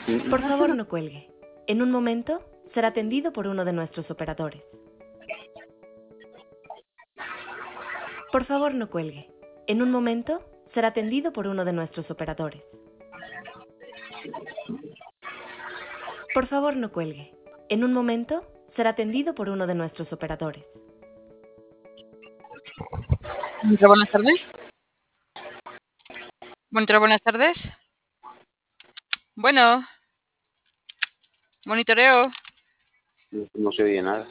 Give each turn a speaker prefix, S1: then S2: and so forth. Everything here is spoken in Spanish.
S1: Por favor, no cuelgue. En un momento será atendido por uno de nuestros operadores. Por favor, no cuelgue. En un momento será atendido por uno de nuestros operadores. Por favor, no cuelgue. En un momento será atendido por uno de nuestros operadores.
S2: Monitor, buenas tardes. Monitor, buenas tardes. Bueno. Monitoreo.
S3: No se oye nada.